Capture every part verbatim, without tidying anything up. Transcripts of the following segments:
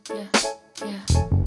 yeah, yeah.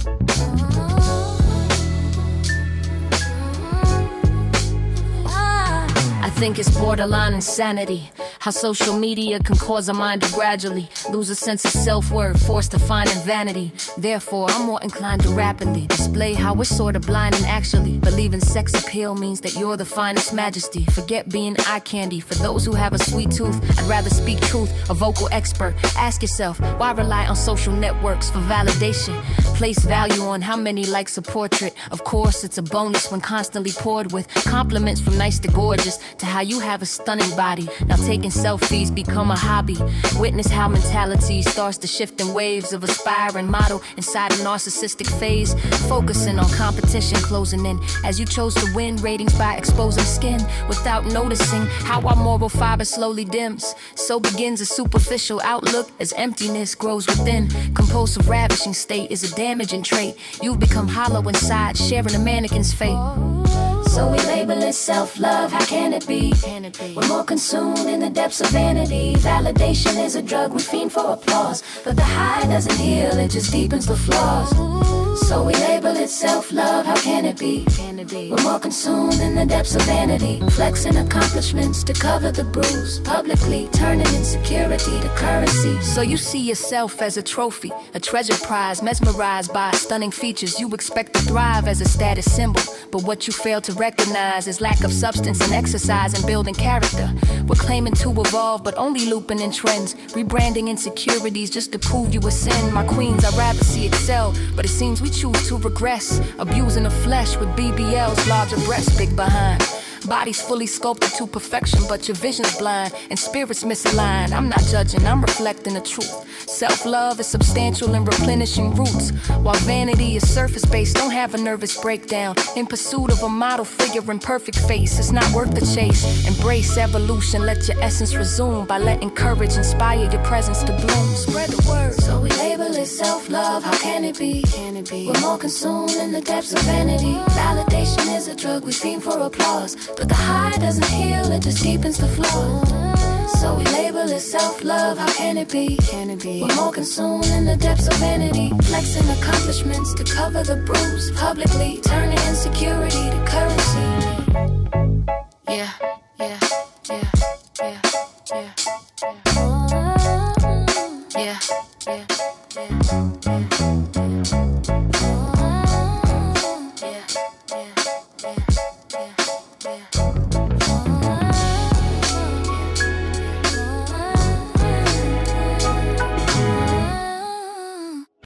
I think it's borderline insanity how social media can cause a mind to gradually lose a sense of self-worth, forced to find in vanity. Therefore, I'm more inclined to rapidly display how we're sort of blind and actually believing sex appeal means that you're the finest majesty. Forget being eye candy for those who have a sweet tooth. I'd rather speak truth, a vocal expert. Ask yourself, why rely on social networks for validation? Place value on how many likes a portrait. Of course, it's a bonus when constantly poured with compliments from nice to gorgeous to how you have a stunning body. Now taking selfies become a hobby. Witness how mentality starts to shift in waves of aspiring model inside a narcissistic phase, focusing on competition closing in as you chose to win ratings by exposing skin without noticing how our moral fiber slowly dims. So begins a superficial outlook as emptiness grows within. Compulsive ravishing state is a damaging trait. You've become hollow inside, sharing a mannequin's fate. So we label it self-love, how can it be? Can it be? We're more consumed in the depths of vanity. Validation is a drug, we fiend for applause, but the high doesn't heal, it just deepens the flaws. So we label it self-love, how can it be? Can it be? We're more consumed in the depths of vanity, flexing accomplishments to cover the bruise, publicly turning insecurity to currency. So you see yourself as a trophy, a treasure prize, mesmerized by stunning features you expect to thrive as a status symbol. But what you fail to recognize is lack of substance and exercise and building character. We're claiming to evolve, but only looping in trends, rebranding insecurities just to prove you a sin. My queens, I'd rather see excel, but it seems we choose to regress, abusing the flesh with B B Ls, larger breasts, big behind. Bodies fully sculpted to perfection, but your vision's blind and spirit's misaligned. I'm not judging, I'm reflecting the truth. Self-love is substantial and replenishing roots, while vanity is surface-based. Don't have a nervous breakdown in pursuit of a model figure in perfect face. It's not worth the chase. Embrace evolution, let your essence resume by letting courage inspire your presence to bloom. Spread the word. So we label it self-love, how can it be? Can it be? We're more consumed in the depths of vanity. Validation is a drug, we fiend for applause, but the high doesn't heal, it just deepens the flaw. So we label it self-love, how can it be? Can it be? We're more consumed in the depths of vanity, flexing accomplishments to cover the bruise, publicly turning insecurity to currency. Yeah, yeah, yeah, yeah, yeah, yeah, yeah, yeah, yeah, yeah, yeah.